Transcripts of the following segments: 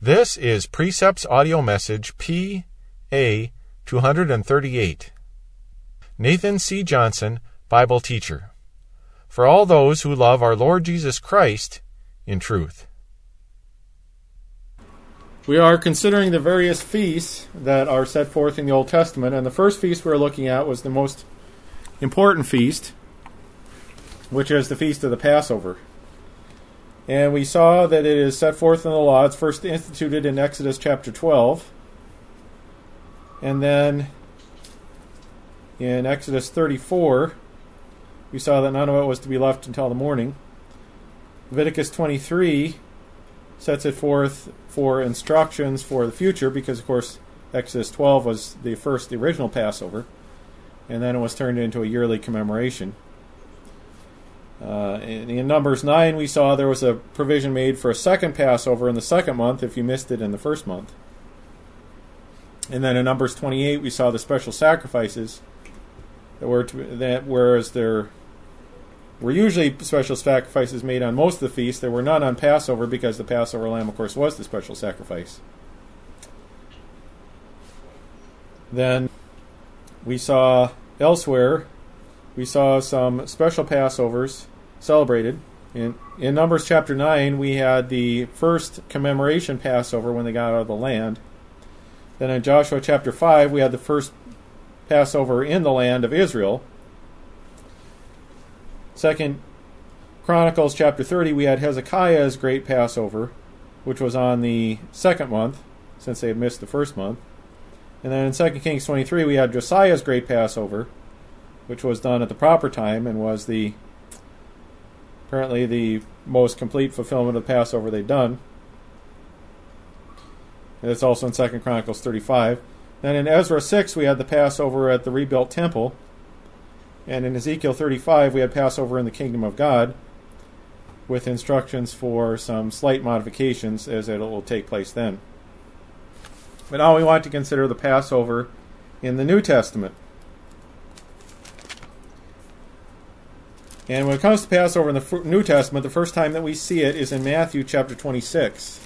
This is Precepts Audio Message P.A. 238. Nathan C. Johnson, Bible Teacher. For all those who love our Lord Jesus Christ in truth. We are considering the various feasts that are set forth in the Old Testament, and the first feast we were looking at was the most important feast, which is the Feast of the Passover. And we saw that it is set forth in the law. It's first instituted in Exodus chapter 12. And then in Exodus 34, we saw that none of it was to be left until the morning. Leviticus 23 sets it forth for instructions for the future, because, of course, Exodus 12 was the original Passover, and then it was turned into a yearly commemoration. In Numbers 9, we saw there was a provision made for a second Passover in the second month if you missed it in the first month. And then in Numbers 28, we saw the special sacrifices whereas there were usually special sacrifices made on most of the feasts, there were none on Passover, because the Passover lamb, of course, was the special sacrifice. Then we saw elsewhere, we saw some special Passovers celebrated. In Numbers chapter 9, we had the first commemoration Passover when they got out of the land. Then in Joshua chapter 5, we had the first Passover in the land of Israel. 2 Chronicles chapter 30, we had Hezekiah's great Passover, which was on the second month, since they had missed the first month. And then in 2 Kings 23, we had Josiah's great Passover, which was done at the proper time and was apparently the most complete fulfillment of the Passover they'd done. And it's also in 2 Chronicles 35. Then in Ezra 6, we had the Passover at the rebuilt temple. And in Ezekiel 35, we had Passover in the kingdom of God, with instructions for some slight modifications as it will take place then. But now we want to consider the Passover in the New Testament. And when it comes to Passover in the New Testament, the first time that we see it is in Matthew chapter 26.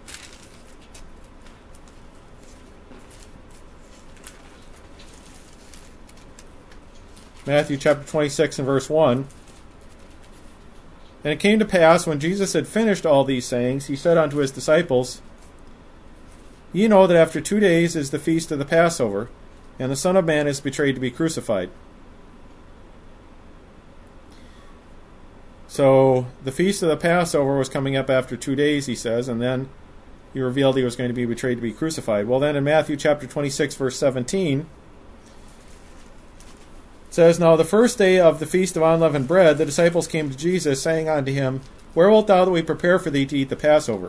Matthew chapter 26 and verse 1. And it came to pass, when Jesus had finished all these sayings, he said unto his disciples, Ye know that after 2 days is the feast of the Passover, and the Son of Man is betrayed to be crucified. So the feast of the Passover was coming up after 2 days, he says, and then he revealed he was going to be betrayed to be crucified. Well, then in Matthew chapter 26, verse 17, it says, Now the first day of the feast of unleavened bread, the disciples came to Jesus, saying unto him, Where wilt thou that we prepare for thee to eat the Passover?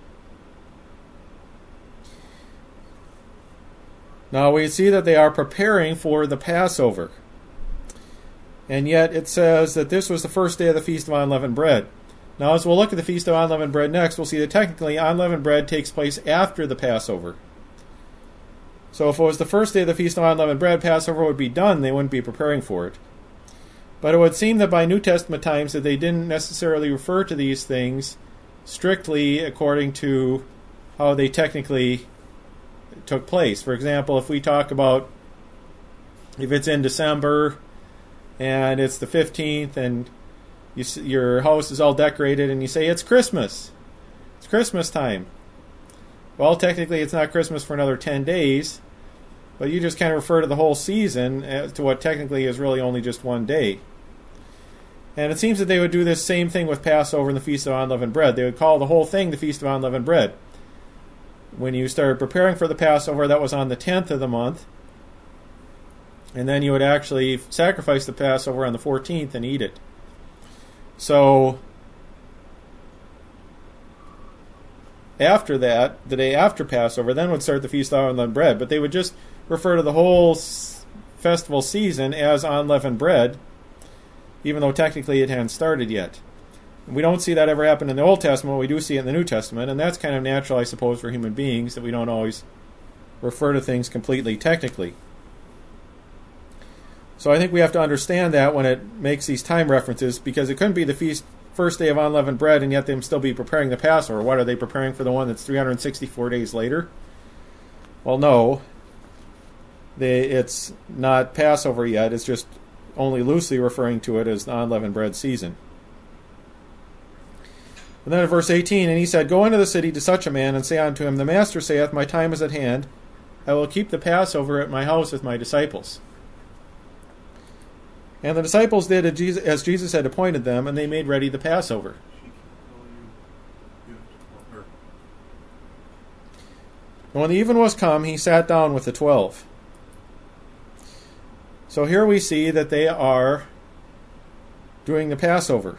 Now we see that they are preparing for the Passover. And yet it says that this was the first day of the Feast of Unleavened Bread. Now as we'll look at the Feast of Unleavened Bread next, we'll see that technically unleavened bread takes place after the Passover. So if it was the first day of the Feast of Unleavened Bread, Passover would be done, they wouldn't be preparing for it. But it would seem that by New Testament times that they didn't necessarily refer to these things strictly according to how they technically took place. For example, if we talk about, if it's in December and it's the 15th and your house is all decorated and you say it's Christmas, it's Christmas time. Well, technically it's not Christmas for another 10 days, but you just kind of refer to the whole season as to what technically is really only just 1 day. And it seems that they would do this same thing with Passover and the Feast of Unleavened Bread. They would call the whole thing the Feast of Unleavened Bread. When you started preparing for the Passover, that was on the 10th of the month. And then you would actually sacrifice the Passover on the 14th and eat it. So after that, the day after Passover, then would start the Feast of Unleavened Bread. But they would just refer to the whole festival season as unleavened bread, even though technically it hadn't started yet. We don't see that ever happen in the Old Testament. We do see it in the New Testament, and that's kind of natural, I suppose, for human beings, that we don't always refer to things completely technically. So I think we have to understand that when it makes these time references, because it couldn't be the Feast first day of unleavened bread, and yet they still be preparing the Passover. What, are they preparing for the one that's 364 days later? Well, no. It's not Passover yet. It's just only loosely referring to it as the unleavened bread season. And then in verse 18, and he said, Go into the city to such a man, and say unto him, The Master saith, My time is at hand. I will keep the Passover at my house with my disciples. And the disciples did as Jesus had appointed them, and they made ready the Passover. And when the even was come, he sat down with the 12. So here we see that they are doing the Passover,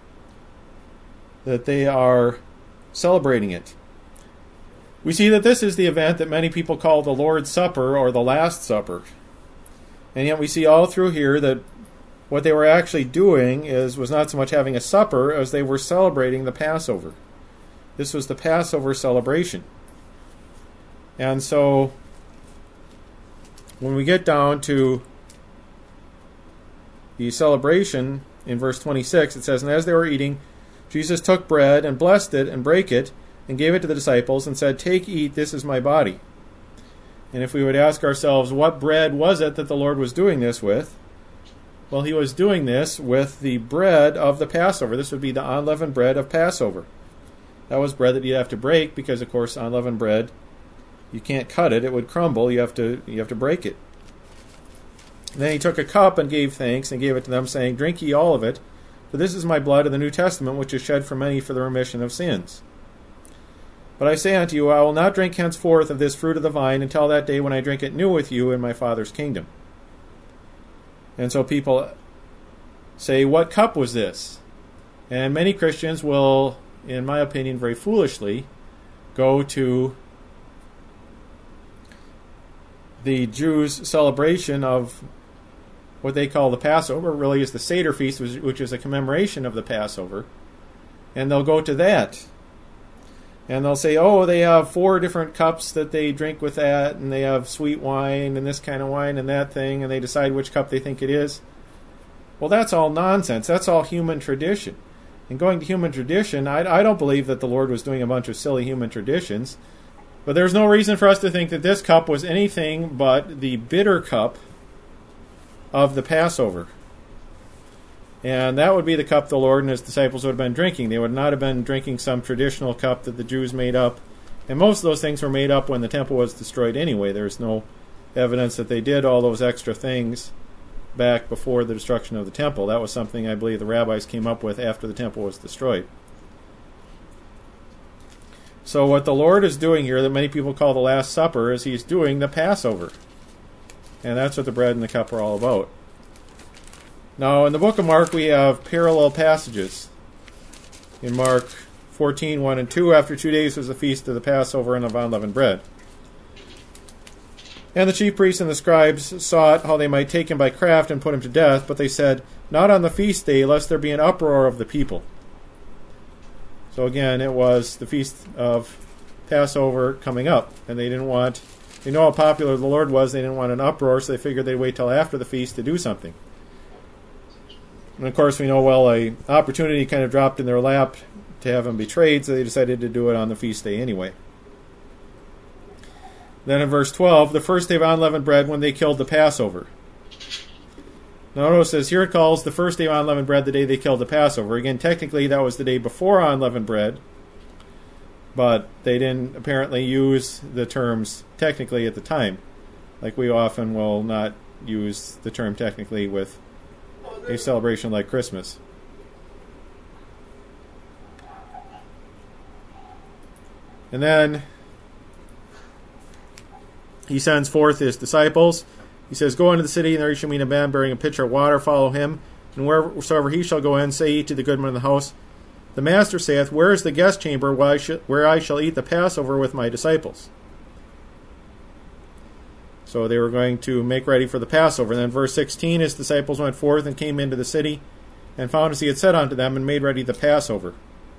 that they are celebrating it. We see that this is the event that many people call the Lord's Supper or the Last Supper. And yet we see all through here that what they were actually doing was not so much having a supper as they were celebrating the Passover. This was the Passover celebration. And so when we get down to the celebration in verse 26, it says, And as they were eating, Jesus took bread and blessed it and brake it and gave it to the disciples and said, Take, eat, this is my body. And if we would ask ourselves, what bread was it that the Lord was doing this with? Well, he was doing this with the bread of the Passover. This would be the unleavened bread of Passover. That was bread that you'd have to break because, of course, unleavened bread, you can't cut it. It would crumble. You have to break it. And then he took a cup and gave thanks and gave it to them, saying, Drink ye all of it, for this is my blood of the New Testament, which is shed for many for the remission of sins. But I say unto you, I will not drink henceforth of this fruit of the vine until that day when I drink it new with you in my Father's kingdom. And so people say, what cup was this? And many Christians will, in my opinion, very foolishly, go to the Jews' celebration of what they call the Passover, really is the Seder feast, which is a commemoration of the Passover. And they'll go to that. And they'll say, oh, they have 4 different cups that they drink with that, and they have sweet wine and this kind of wine and that thing, and they decide which cup they think it is. Well, that's all nonsense. That's all human tradition. And going to human tradition, I don't believe that the Lord was doing a bunch of silly human traditions. But there's no reason for us to think that this cup was anything but the bitter cup of the Passover. And that would be the cup the Lord and his disciples would have been drinking. They would not have been drinking some traditional cup that the Jews made up. And most of those things were made up when the temple was destroyed anyway. There's no evidence that they did all those extra things back before the destruction of the temple. That was something I believe the rabbis came up with after the temple was destroyed. So what the Lord is doing here, that many people call the Last Supper, is he's doing the Passover. And that's what the bread and the cup are all about. Now, in the book of Mark, we have parallel passages. In Mark 14, 1 and 2, after 2 days was the feast of the Passover and of unleavened bread. And the chief priests and the scribes sought how they might take him by craft and put him to death, but they said, Not on the feast day, lest there be an uproar of the people. So again, it was the feast of Passover coming up, and they didn't want, you know how popular the Lord was, they didn't want an uproar, so they figured they'd wait till after the feast to do something. And of course we know, well, an opportunity kind of dropped in their lap to have him betrayed, so they decided to do it on the feast day anyway. Then in verse 12, the first day of unleavened bread, when they killed the Passover. Now notice it says, here it calls the first day of unleavened bread the day they killed the Passover. Again, technically that was the day before unleavened bread, but they didn't apparently use the terms technically at the time, like we often will not use the term technically with a celebration like Christmas. And then he sends forth his disciples. He says, Go into the city, and there you shall meet a man bearing a pitcher of water. Follow him. And wheresoever he shall go in, say ye to the goodman of the house, The Master saith, Where is the guest chamber where I shall eat the Passover with my disciples? So they were going to make ready for the Passover. And then verse 16, his disciples went forth and came into the city, and found as he had said unto them, and made ready the Passover.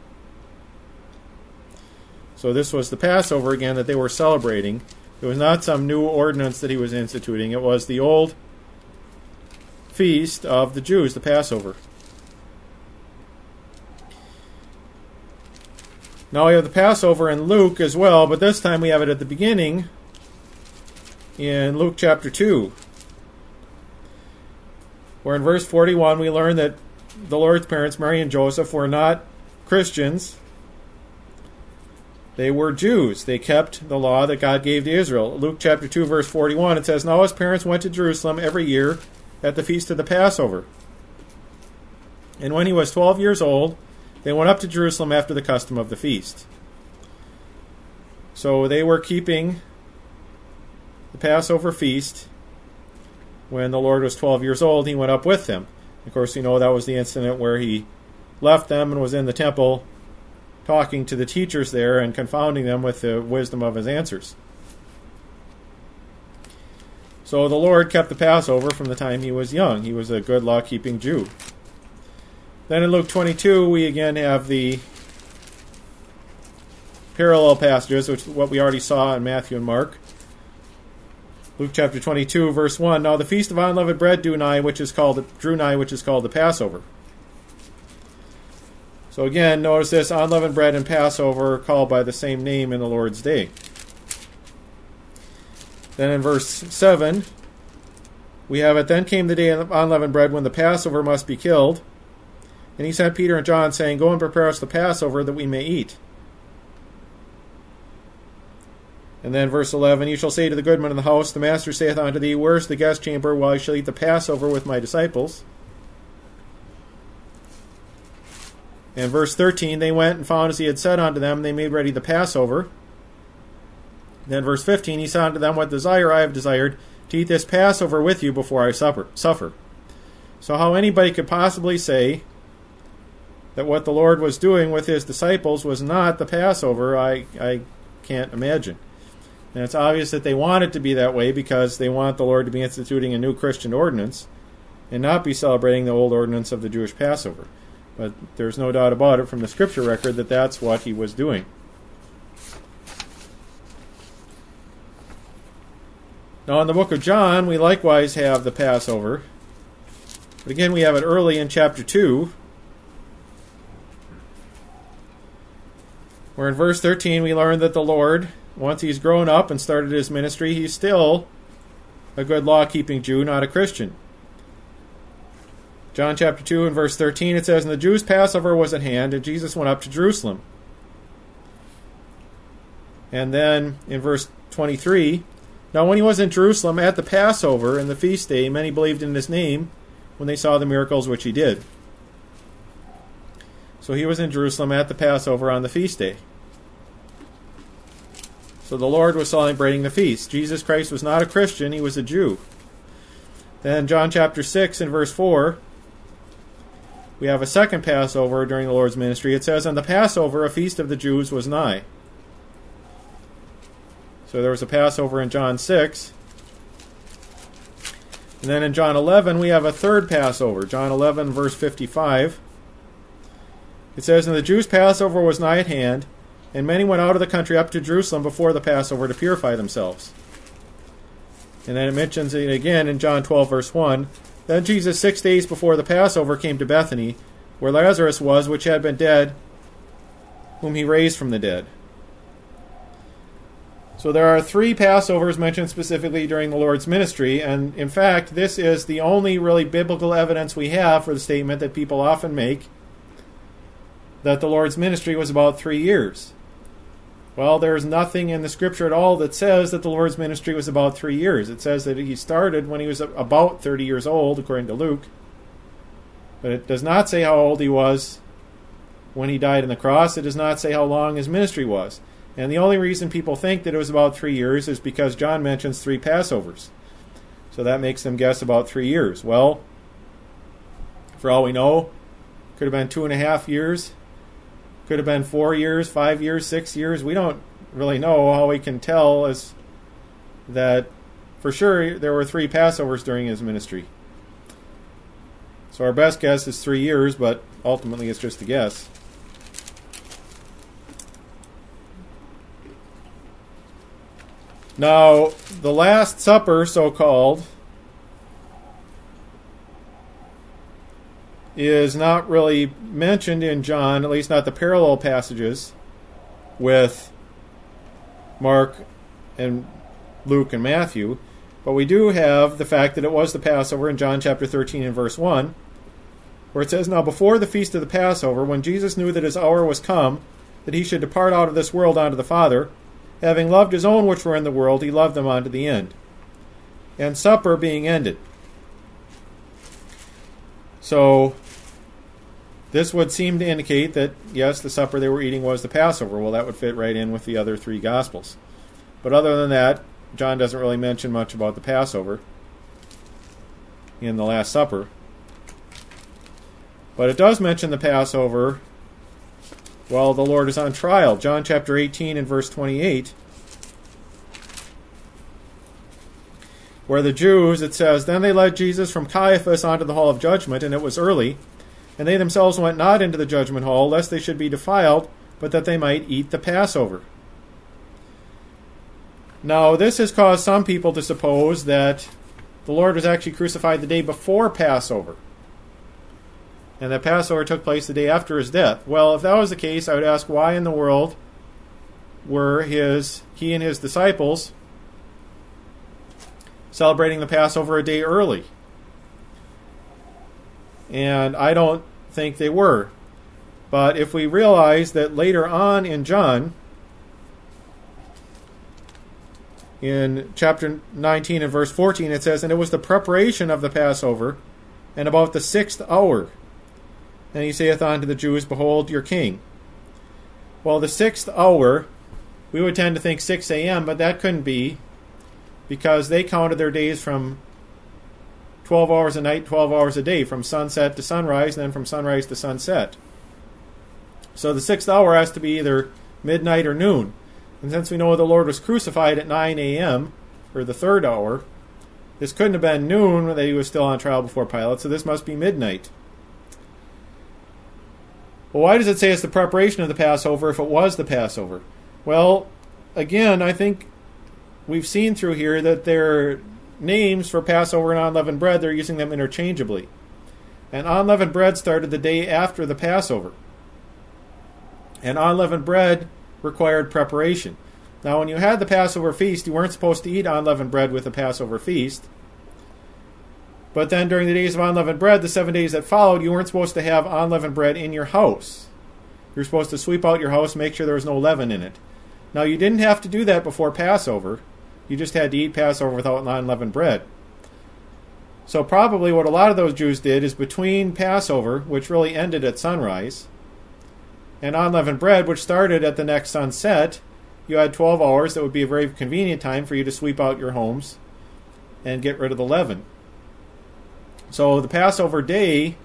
So this was the Passover again that they were celebrating. It was not some new ordinance that he was instituting. It was the old feast of the Jews, the Passover. Now we have the Passover in Luke as well, but this time we have it at the beginning in Luke chapter 2, where in verse 41 we learn that the Lord's parents, Mary and Joseph, were not Christians. They were Jews. They kept the law that God gave to Israel. Luke chapter 2, verse 41, it says, "Now his parents went to Jerusalem every year at the feast of the Passover. And when he was 12 years old, they went up to Jerusalem after the custom of the feast." So they were keeping the Passover feast. When the Lord was 12 years old, he went up with them. Of course, you know that was the incident where he left them and was in the temple talking to the teachers there and confounding them with the wisdom of his answers. So the Lord kept the Passover from the time he was young. He was a good law-keeping Jew. Then in Luke 22, we again have the parallel passages, which is what we already saw in Matthew and Mark. Luke chapter 22, verse 1, "Now the feast of unleavened bread drew nigh, which is called the Passover." So again, notice this, unleavened bread and Passover are called by the same name in the Lord's day. Then in verse 7, we have it, "Then came the day of unleavened bread when the Passover must be killed. And he sent Peter and John, saying, Go and prepare us the Passover that we may eat." And then verse 11, "You shall say to the goodman in the house, The master saith unto thee, Where is the guest chamber while I shall eat the Passover with my disciples?" And verse 13, "They went and found as he had said unto them, they made ready the Passover." Then verse 15, "He said unto them, What desire I have desired, to eat this Passover with you before I suffer." So how anybody could possibly say that what the Lord was doing with his disciples was not the Passover, I can't imagine. And it's obvious that they want it to be that way because they want the Lord to be instituting a new Christian ordinance and not be celebrating the old ordinance of the Jewish Passover. But there's no doubt about it from the scripture record that that's what he was doing. Now in the book of John, we likewise have the Passover. But again, we have it early in chapter 2, where in verse 13 we learn that the Lord, once he's grown up and started his ministry, he's still a good law-keeping Jew, not a Christian. John chapter 2 and verse 13, it says, "And the Jews' Passover was at hand, and Jesus went up to Jerusalem." And then in verse 23, "Now when he was in Jerusalem at the Passover and the feast day, many believed in his name when they saw the miracles which he did." So he was in Jerusalem at the Passover on the feast day. So the Lord was celebrating the feast. Jesus Christ was not a Christian, he was a Jew. Then John chapter 6 and verse 4, we have a second Passover during the Lord's ministry. It says, "On the Passover, a feast of the Jews was nigh." So there was a Passover in John 6. And then in John 11, we have a third Passover. John 11, verse 55. It says, "And the Jews' Passover was nigh at hand, and many went out of the country up to Jerusalem before the Passover to purify themselves." And then it mentions it again in John 12, verse 1. "Then Jesus 6 days before the Passover came to Bethany, where Lazarus was, which had been dead, whom he raised from the dead." So there are 3 Passovers mentioned specifically during the Lord's ministry, and in fact, this is the only really biblical evidence we have for the statement that people often make that the Lord's ministry was about 3 years. Well, there's nothing in the scripture at all that says that the Lord's ministry was about 3 years. It says that he started when he was about 30 years old, according to Luke. But it does not say how old he was when he died on the cross. It does not say how long his ministry was. And the only reason people think that it was about 3 years is because John mentions 3 Passovers. So that makes them guess about 3 years. Well, for all we know, could have been 2.5 years. Could have been 4 years, 5 years, 6 years. We don't really know. All we can tell is that for sure there were 3 Passovers during his ministry. So our best guess is 3 years, but ultimately it's just a guess. Now, the Last Supper, so-called, is not really mentioned in John, at least not the parallel passages. with Mark and Luke and Matthew, but we do have the fact that it was the Passover in John chapter 13 and verse 1, where it says, "Now before the feast of the Passover, when Jesus knew that his hour was come, that he should depart out of this world unto the Father, having loved his own which were in the world, he loved them unto the end." And supper being ended. So this would seem to indicate that, yes, the supper they were eating was the Passover. Well, that would fit right in with the other three Gospels. But other than that, John doesn't really mention much about the Passover in the Last Supper. But it does mention the Passover while the Lord is on trial. John chapter 18 and verse 28, where the Jews, it says, "Then they led Jesus from Caiaphas unto the hall of judgment, and it was early. And they themselves went not into the judgment hall, lest they should be defiled, but that they might eat the Passover." Now, this has caused some people to suppose that the Lord was actually crucified the day before Passover, and that Passover took place the day after his death. Well, if that was the case, I would ask, why in the world were he and his disciples celebrating the Passover a day early? And I don't think they were. But if we realize that later on in John, in chapter 19 and verse 14, it says, "And it was the preparation of the Passover, and about the 6th hour. And he saith unto the Jews, Behold your king." Well, the 6th hour, we would tend to think 6 a.m., but that couldn't be, because they counted their days from 12 hours a night, 12 hours a day, from sunset to sunrise, and then from sunrise to sunset. So the 6th hour has to be either midnight or noon. And since we know the Lord was crucified at 9 a.m., or the 3rd hour, this couldn't have been noon that he was still on trial before Pilate, so this must be midnight. Well, why does it say it's the preparation of the Passover if it was the Passover? Well, again, I think we've seen through here that their names for Passover and unleavened bread, they're using them interchangeably. And unleavened bread started the day after the Passover. And unleavened bread required preparation. Now, when you had the Passover feast, you weren't supposed to eat unleavened bread with the Passover feast. But then during the days of unleavened bread, the 7 days that followed, you weren't supposed to have unleavened bread in your house. You were supposed to sweep out your house, make sure there was no leaven in it. Now, you didn't have to do that before Passover. You just had to eat Passover without unleavened bread. So probably what a lot of those Jews did is between Passover, which really ended at sunrise, and unleavened bread, which started at the next sunset, you had 12 hours that would be a very convenient time for you to sweep out your homes and get rid of the leaven. So the Passover day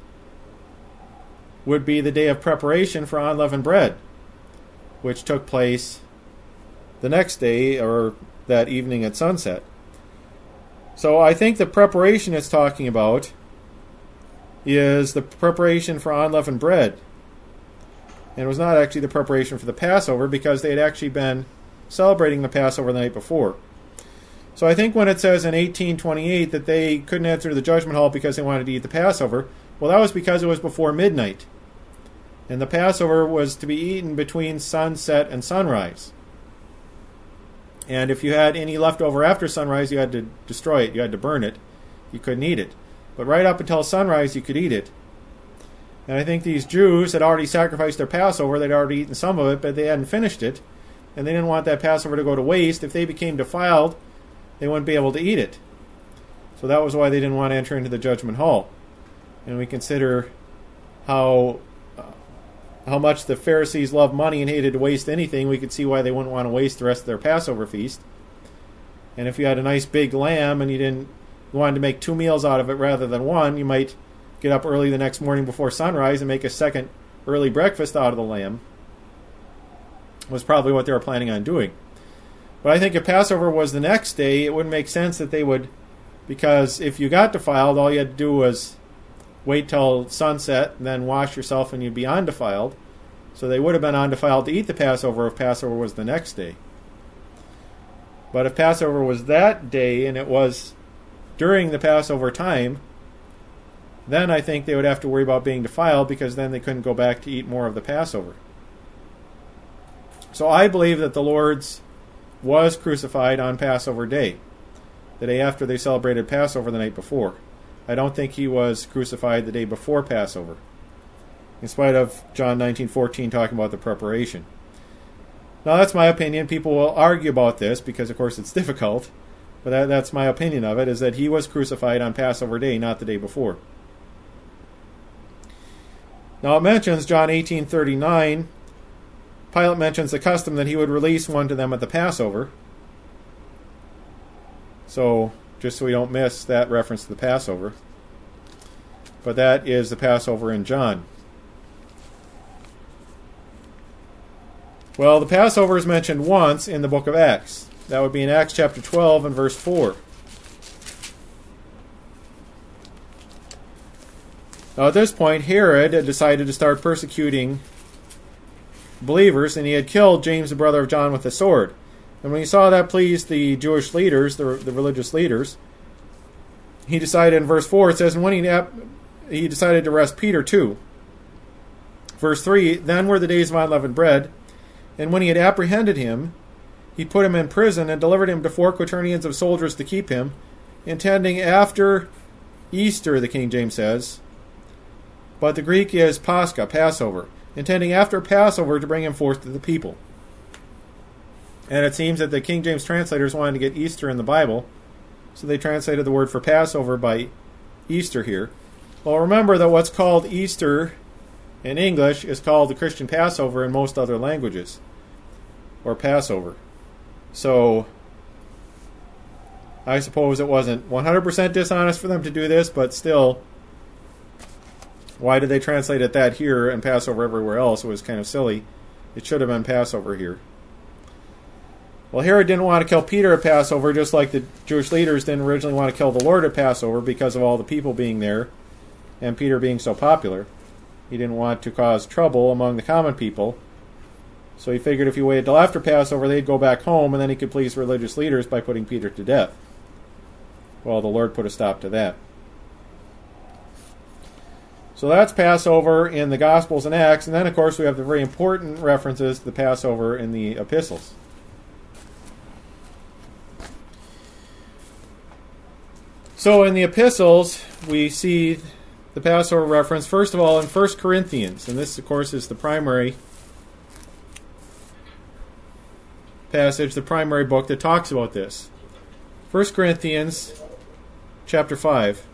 would be the day of preparation for unleavened bread, which took place the next day or that evening at sunset. So I think the preparation it's talking about is the preparation for unleavened bread. And it was not actually the preparation for the Passover, because they had actually been celebrating the Passover the night before. So I think when it says in 1828 that they couldn't enter the judgment hall because they wanted to eat the Passover, well, that was because it was before midnight. And the Passover was to be eaten between sunset and sunrise. And if you had any left over after sunrise, you had to destroy it. You had to burn it. You couldn't eat it. But right up until sunrise, you could eat it. And I think these Jews had already sacrificed their Passover. They'd already eaten some of it, but they hadn't finished it. And they didn't want that Passover to go to waste. If they became defiled, they wouldn't be able to eat it. So that was why they didn't want to enter into the judgment hall. And we consider how much the Pharisees loved money and hated to waste anything. We could see why they wouldn't want to waste the rest of their Passover feast. And if you had a nice big lamb and you wanted to make 2 meals out of it rather than one, you might get up early the next morning before sunrise and make a second early breakfast out of the lamb. Was probably what they were planning on doing. But I think if Passover was the next day, it wouldn't make sense that they would, because if you got defiled, all you had to do was wait till sunset and then wash yourself and you'd be undefiled. So they would have been undefiled to eat the Passover if Passover was the next day. But if Passover was that day and it was during the Passover time, then I think they would have to worry about being defiled, because then they couldn't go back to eat more of the Passover. So I believe that the Lord's was crucified on Passover Day, the day after they celebrated Passover the night before. I don't think he was crucified the day before Passover, in spite of John 19:14 talking about the preparation. Now that's my opinion. People will argue about this because, of course, it's difficult, but that's my opinion of it, is that he was crucified on Passover Day, not the day before. Now it mentions John 18:39. Pilate mentions the custom that he would release one to them at the Passover. So, just so we don't miss that reference to the Passover. But that is the Passover in John. Well, the Passover is mentioned once in the book of Acts. That would be in Acts chapter 12 and verse 4. Now at this point, Herod had decided to start persecuting believers, and he had killed James, the brother of John, with a sword. And when he saw that pleased the Jewish leaders, the religious leaders, he decided in verse 4, it says, and when he decided to arrest Peter too. Verse 3, then were the days of unleavened bread, and when he had apprehended him, he put him in prison and delivered him to 4 quaternions of soldiers to keep him, intending after Easter, the King James says, but the Greek is Pascha, Passover, intending after Passover to bring him forth to the people. And it seems that the King James translators wanted to get Easter in the Bible, so they translated the word for Passover by Easter here. Well, remember that what's called Easter in English is called the Christian Passover in most other languages, or Passover. So I suppose it wasn't 100% dishonest for them to do this, but still, why did they translate it that here and Passover everywhere else? It was kind of silly. It should have been Passover here. Well, Herod didn't want to kill Peter at Passover, just like the Jewish leaders didn't originally want to kill the Lord at Passover because of all the people being there and Peter being so popular. He didn't want to cause trouble among the common people. So he figured if he waited till after Passover, they'd go back home, and then he could please religious leaders by putting Peter to death. Well, the Lord put a stop to that. So that's Passover in the Gospels and Acts, and then, of course, we have the very important references to the Passover in the epistles. So in the epistles, we see the Passover reference, first of all, in 1 Corinthians, and this, of course, is the primary passage, the primary book that talks about this. 1 Corinthians chapter 5.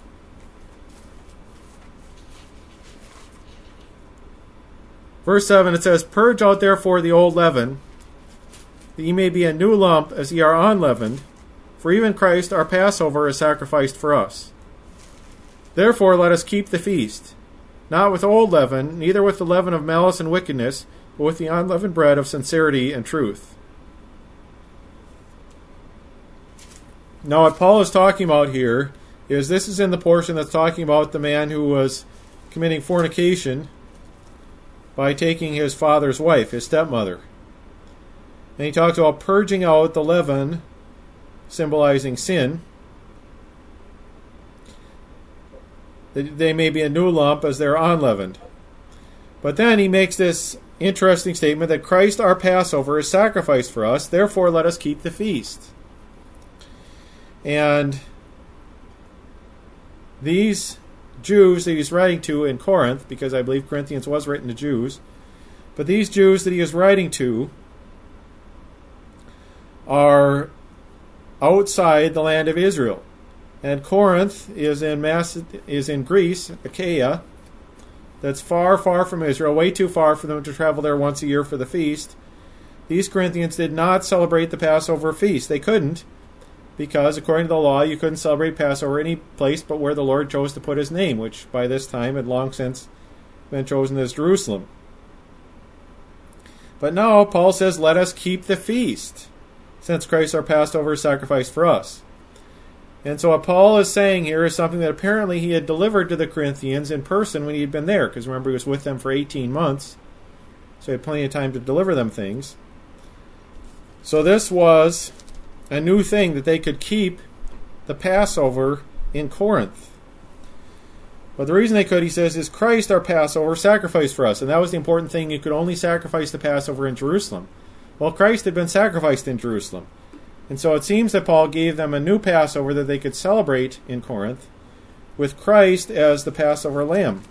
Verse 7, it says, purge out therefore the old leaven, that ye may be a new lump as ye are unleavened, for even Christ our Passover is sacrificed for us. Therefore let us keep the feast, not with old leaven, neither with the leaven of malice and wickedness, but with the unleavened bread of sincerity and truth. Now what Paul is talking about here is this is in the portion that's talking about the man who was committing fornication by taking his father's wife, his stepmother. And he talks about purging out the leaven, symbolizing sin, that they may be a new lump as they're unleavened. But then he makes this interesting statement that Christ our Passover is sacrificed for us, therefore let us keep the feast. And these Jews that he's writing to in Corinth, because I believe Corinthians was written to Jews, but these Jews that he is writing to are outside the land of Israel. And Corinth is in Greece, Achaia. That's far, far from Israel, way too far for them to travel there once a year for the feast. These Corinthians did not celebrate the Passover feast. They couldn't, because according to the law, you couldn't celebrate Passover any place but where the Lord chose to put his name, which by this time had long since been chosen as Jerusalem. But now Paul says, let us keep the feast, since Christ our Passover is sacrificed for us. And so what Paul is saying here is something that apparently he had delivered to the Corinthians in person when he had been there, because remember he was with them for 18 months, so he had plenty of time to deliver them things. So this was a new thing that they could keep the Passover in Corinth. But the reason they could, he says, is Christ, our Passover, sacrificed for us. And that was the important thing. You could only sacrifice the Passover in Jerusalem. Well, Christ had been sacrificed in Jerusalem. And so it seems that Paul gave them a new Passover that they could celebrate in Corinth with Christ as the Passover lamb.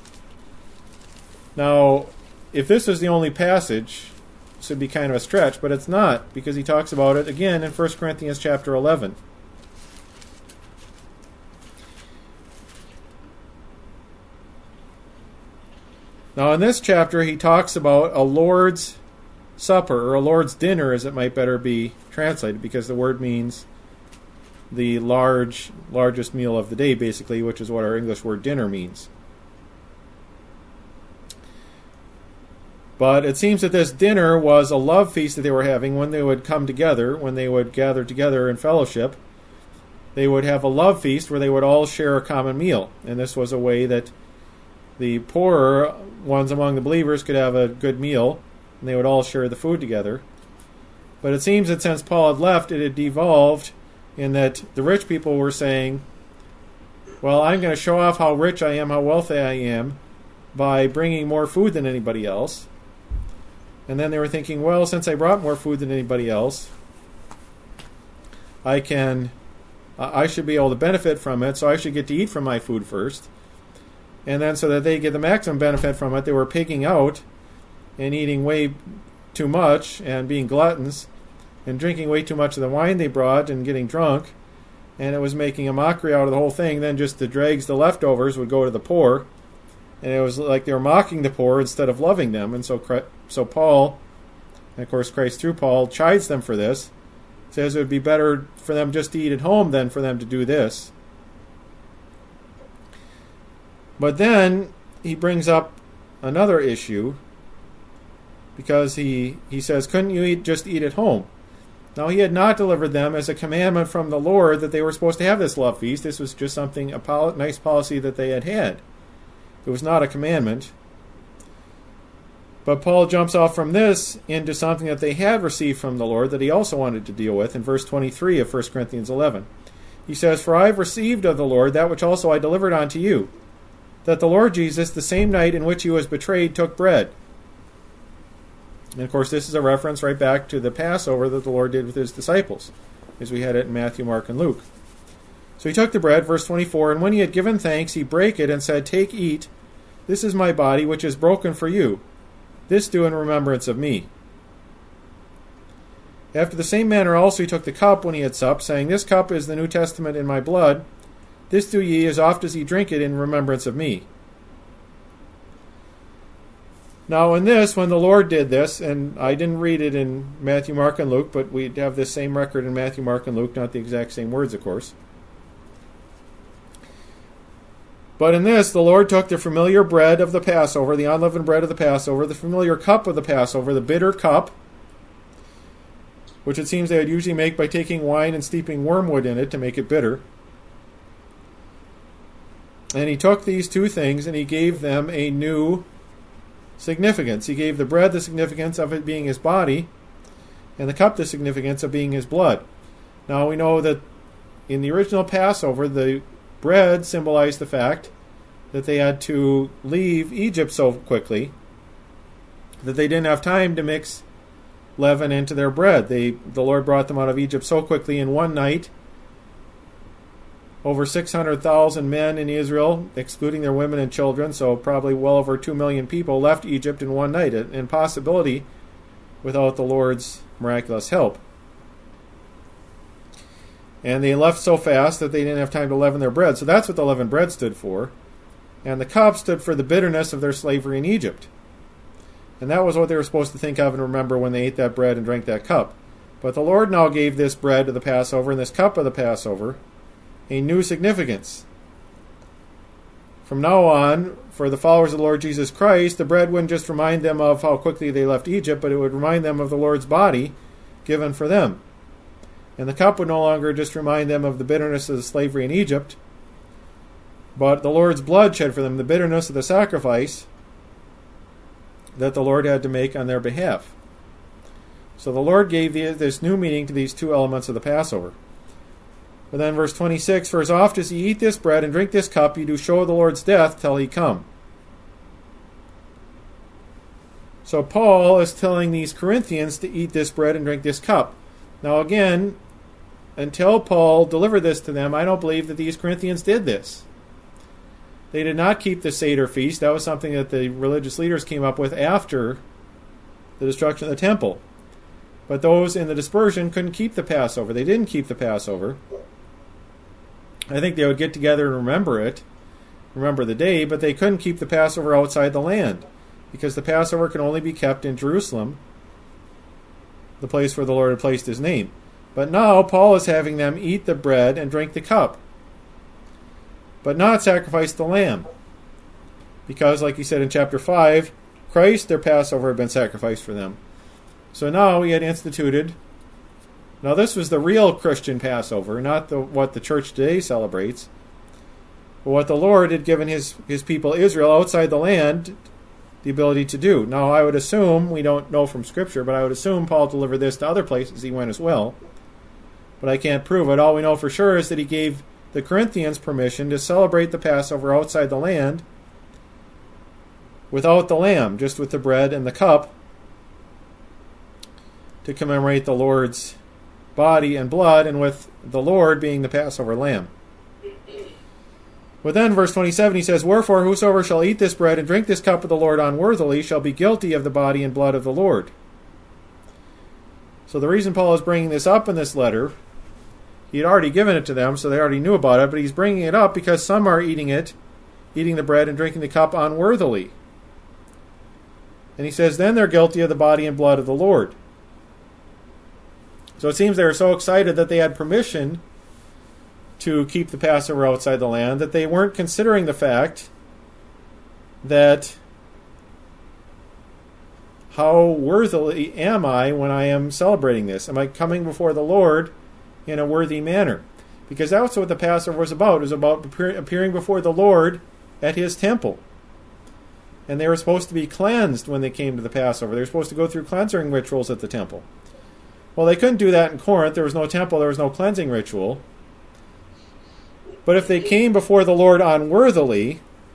Now, if this was the only passage, this would be kind of a stretch, but it's not, because he talks about it again in 1 Corinthians chapter 11. Now, in this chapter, he talks about a Lord's Supper, or a Lord's dinner, as it might better be translated, because the word means the largest meal of the day, basically, which is what our English word dinner means. But it seems that this dinner was a love feast that they were having when they would come together, when they would gather together in fellowship. They would have a love feast where they would all share a common meal. And this was a way that the poorer ones among the believers could have a good meal, and they would all share the food together. But it seems that since Paul had left, it had devolved in that the rich people were saying, well, I'm going to show off how rich I am, how wealthy I am, by bringing more food than anybody else. And then they were thinking, well, since I brought more food than anybody else, I should be able to benefit from it, so I should get to eat from my food first. And then so that they get the maximum benefit from it, they were pigging out and eating way too much and being gluttons and drinking way too much of the wine they brought and getting drunk. And it was making a mockery out of the whole thing. Then just the dregs, the leftovers, would go to the poor. And it was like they were mocking the poor instead of loving them. And so Paul, and of course Christ through Paul, chides them for this. Says it would be better for them just to eat at home than for them to do this. But then he brings up another issue, because he says, couldn't you just eat at home? Now, he had not delivered them as a commandment from the Lord that they were supposed to have this love feast. This was just something, a nice policy that they had had. It was not a commandment. But Paul jumps off from this into something that they had received from the Lord that he also wanted to deal with in verse 23 of 1 Corinthians 11. He says, for I have received of the Lord that which also I delivered unto you, that the Lord Jesus, the same night in which he was betrayed, took bread. And of course, this is a reference right back to the Passover that the Lord did with his disciples, as we had it in Matthew, Mark, and Luke. So he took the bread, verse 24, and when he had given thanks, he brake it and said, take, eat, this is my body, which is broken for you. This do in remembrance of me. After the same manner also he took the cup when he had supped, saying, this cup is the New Testament in my blood. This do ye as oft as ye drink it in remembrance of me. Now in this, when the Lord did this, and I didn't read it in Matthew, Mark, and Luke, but we have this same record in Matthew, Mark, and Luke, not the exact same words, of course. But in this, the Lord took the familiar bread of the Passover, the unleavened bread of the Passover, the familiar cup of the Passover, the bitter cup, which it seems they would usually make by taking wine and steeping wormwood in it to make it bitter. And he took these two things and he gave them a new significance. He gave the bread the significance of it being his body, and the cup the significance of being his blood. Now we know that in the original Passover, the bread symbolized the fact that they had to leave Egypt so quickly that they didn't have time to mix leaven into their bread. The Lord brought them out of Egypt so quickly in one night. Over 600,000 men in Israel, excluding their women and children, so probably well over 2 million people, left Egypt in one night, an impossibility without the Lord's miraculous help. And they left so fast that they didn't have time to leaven their bread. So that's what the leavened bread stood for. And the cup stood for the bitterness of their slavery in Egypt. And that was what they were supposed to think of and remember when they ate that bread and drank that cup. But the Lord now gave this bread of the Passover and this cup of the Passover a new significance. From now on, for the followers of the Lord Jesus Christ, the bread wouldn't just remind them of how quickly they left Egypt, but it would remind them of the Lord's body given for them. And the cup would no longer just remind them of the bitterness of the slavery in Egypt, but the Lord's blood shed for them, the bitterness of the sacrifice that the Lord had to make on their behalf. So the Lord gave this new meaning to these two elements of the Passover. But then verse 26, for as oft as ye eat this bread and drink this cup, ye do show the Lord's death till he come. So Paul is telling these Corinthians to eat this bread and drink this cup. Now again, until Paul delivered this to them, I don't believe that these Corinthians did this. They did not keep the Seder feast. That was something that the religious leaders came up with after the destruction of the temple. But those in the dispersion couldn't keep the Passover. They didn't keep the Passover. I think they would get together and remember the day, but they couldn't keep the Passover outside the land, because the Passover can only be kept in Jerusalem, the place where the Lord had placed his name. But now Paul is having them eat the bread and drink the cup, but not sacrifice the lamb, because, like he said in chapter 5, Christ, their Passover, had been sacrificed for them. So now he had instituted, now this was the real Christian Passover, not what the church today celebrates, but what the Lord had given his people Israel outside the land the ability to do. Now I would assume, we don't know from Scripture, but I would assume Paul delivered this to other places he went as well. But I can't prove it. All we know for sure is that he gave the Corinthians permission to celebrate the Passover outside the land without the lamb, just with the bread and the cup, to commemorate the Lord's body and blood, and with the Lord being the Passover lamb. But then, verse 27, he says, wherefore whosoever shall eat this bread and drink this cup of the Lord unworthily shall be guilty of the body and blood of the Lord. So the reason Paul is bringing this up in this letter, he had already given it to them, so they already knew about it, but he's bringing it up because some are eating the bread and drinking the cup unworthily. And he says, then they're guilty of the body and blood of the Lord. So it seems they were so excited that they had permission to keep the Passover outside the land that they weren't considering the fact that how worthily am I when I am celebrating this? Am I coming before the Lord in a worthy manner? Because that's what the Passover was about. It was about appearing before the Lord at his temple. And they were supposed to be cleansed when they came to the Passover. They were supposed to go through cleansing rituals at the temple. Well, they couldn't do that in Corinth. There was no temple. There was no cleansing ritual. But if they came before the Lord unworthily,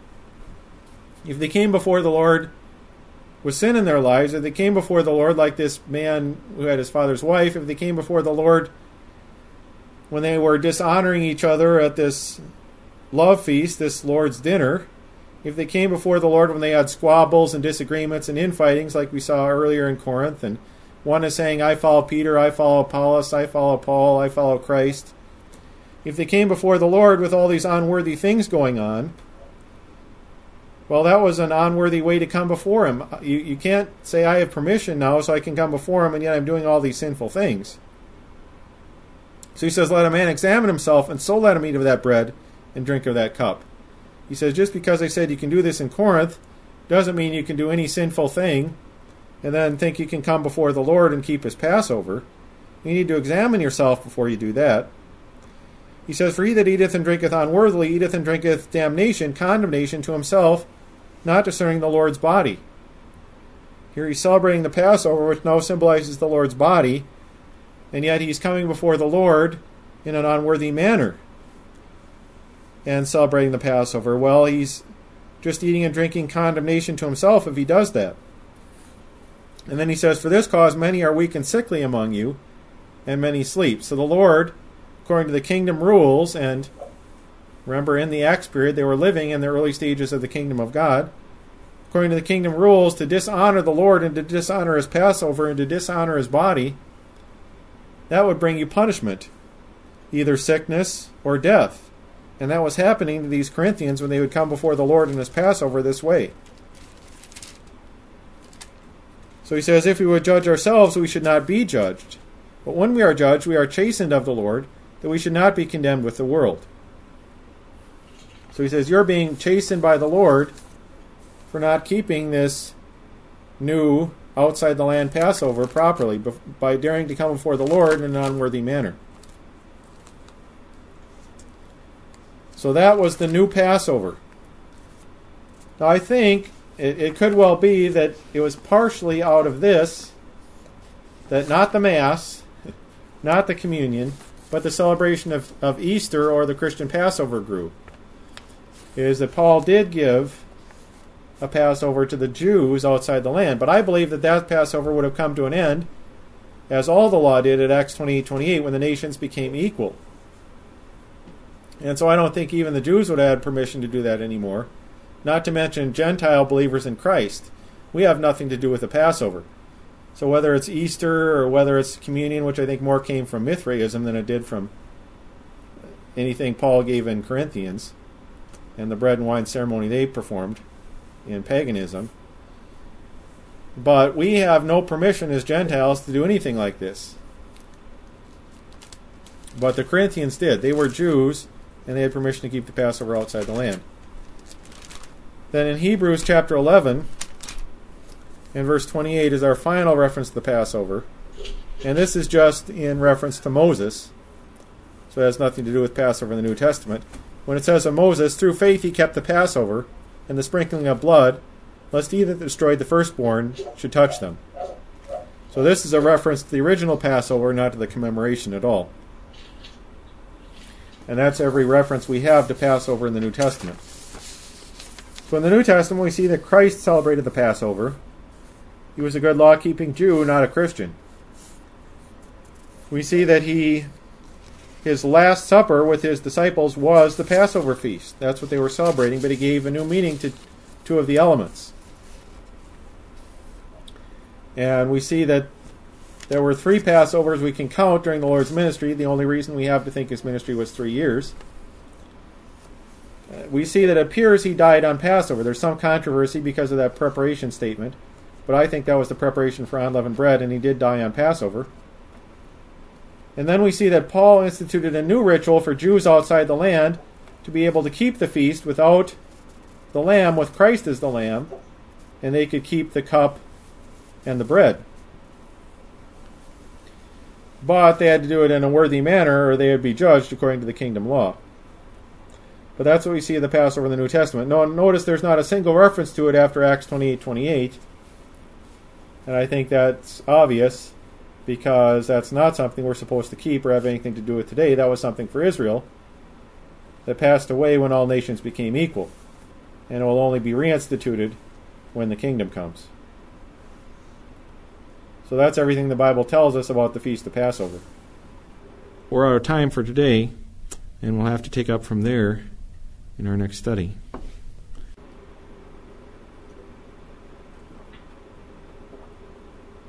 if they came before the Lord with sin in their lives, if they came before the Lord like this man who had his father's wife, if they came before the Lord when they were dishonoring each other at this love feast, this Lord's dinner, if they came before the Lord when they had squabbles and disagreements and infightings like we saw earlier in Corinth, and one is saying, I follow Peter, I follow Apollos, I follow Paul, I follow Christ. If they came before the Lord with all these unworthy things going on, well, that was an unworthy way to come before him. You can't say, I have permission now so I can come before him, and yet I'm doing all these sinful things. So he says, let a man examine himself, and so let him eat of that bread and drink of that cup. He says, just because I said you can do this in Corinth doesn't mean you can do any sinful thing and then think you can come before the Lord and keep his Passover. You need to examine yourself before you do that. He says, for he that eateth and drinketh unworthily eateth and drinketh damnation, condemnation to himself, not discerning the Lord's body. Here he's celebrating the Passover, which now symbolizes the Lord's body, and yet he's coming before the Lord in an unworthy manner and celebrating the Passover. Well, he's just eating and drinking condemnation to himself if he does that. And then he says, for this cause many are weak and sickly among you, and many sleep. So the Lord, according to the kingdom rules, and remember in the Acts period they were living in the early stages of the kingdom of God, according to the kingdom rules, to dishonor the Lord and to dishonor his Passover and to dishonor his body, that would bring you punishment, either sickness or death. And that was happening to these Corinthians when they would come before the Lord in his Passover this way. So he says, if we would judge ourselves, we should not be judged. But when we are judged, we are chastened of the Lord, that we should not be condemned with the world. So he says, you're being chastened by the Lord for not keeping this new outside the land Passover properly, by daring to come before the Lord in an unworthy manner. So that was the new Passover. Now I think it could well be that it was partially out of this, that not the Mass, not the communion, but the celebration of Easter or the Christian Passover group, is that Paul did give a Passover to the Jews outside the land. But I believe that Passover would have come to an end, as all the law did at Acts 28:28, when the nations became equal. And so I don't think even the Jews would have had permission to do that anymore, not to mention Gentile believers in Christ. We have nothing to do with the Passover. So whether it's Easter or whether it's communion, which I think more came from Mithraism than it did from anything Paul gave in Corinthians, and the bread and wine ceremony they performed in paganism. But we have no permission as Gentiles to do anything like this. But the Corinthians did. They were Jews, and they had permission to keep the Passover outside the land. Then in Hebrews chapter 11, in verse 28, is our final reference to the Passover. And this is just in reference to Moses, so it has nothing to do with Passover in the New Testament. When it says of Moses, through faith he kept the Passover and the sprinkling of blood, lest he that destroyed the firstborn should touch them. So this is a reference to the original Passover, not to the commemoration at all. And that's every reference we have to Passover in the New Testament. So in the New Testament we see that Christ celebrated the Passover. He was a good law-keeping Jew, not a Christian. We see that his last supper with his disciples was the Passover feast. That's what they were celebrating, but he gave a new meaning to two of the elements. And we see that there were 3 Passovers we can count during the Lord's ministry. The only reason we have to think his ministry was 3 years. We see that it appears he died on Passover. There's some controversy because of that preparation statement, but I think that was the preparation for unleavened bread, and he did die on Passover. And then we see that Paul instituted a new ritual for Jews outside the land to be able to keep the feast without the lamb, with Christ as the lamb, and they could keep the cup and the bread. But they had to do it in a worthy manner, or they would be judged according to the kingdom law. But that's what we see of the Passover in the New Testament. Notice there's not a single reference to it after Acts 28:28, and I think that's obvious, because that's not something we're supposed to keep or have anything to do with today. That was something for Israel that passed away when all nations became equal, and it will only be reinstituted when the kingdom comes. So that's everything the Bible tells us about the Feast of Passover. We're out of time for today, and we'll have to take up from there in our next study.